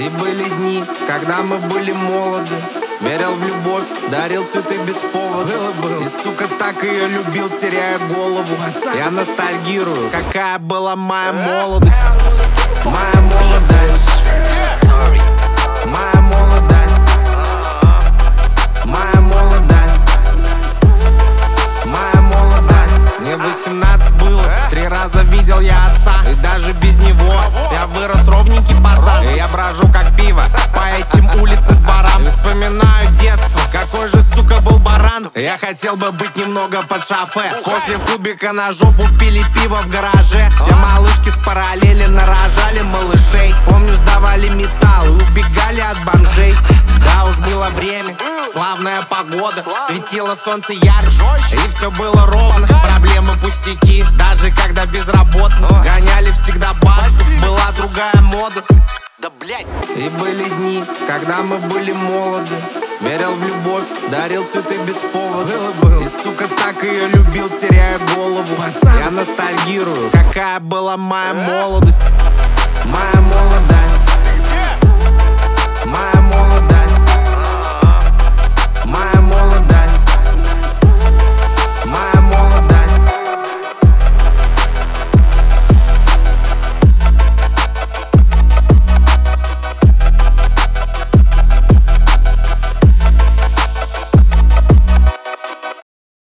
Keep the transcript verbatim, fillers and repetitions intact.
И были дни, когда мы были молоды. Верил в любовь, дарил цветы без повода. И, сука, так ее любил, теряя голову. Я ностальгирую, какая была моя молодость. Моя молодость. Моя молодость. Моя молодость. Моя молодость. Мне восемнадцать было, три раза видел я отца. И даже без него я вырос ровненький пацан. И я брожу как пиво по этим улицам, дворам. И вспоминаю детство, какой же, сука, был баран. Я хотел бы быть немного под шофе. После фубика на жопу пили пиво в гараже. Все малышки с параллели нарожали малышей. Помню, сдавали металл и убегали от бомжей. Да уж, было время, славная погода. Светило солнце ярче, и все было ровно. Проблемы пустяки, даже когда безработно. Гоняли всегда баску, была другая мода. Да блять. И были дни, когда мы были молоды. Верил в любовь, дарил цветы без повода. И, сука, так ее любил, теряя голову. Я ностальгирую, какая была моя молодость. Моя молодость.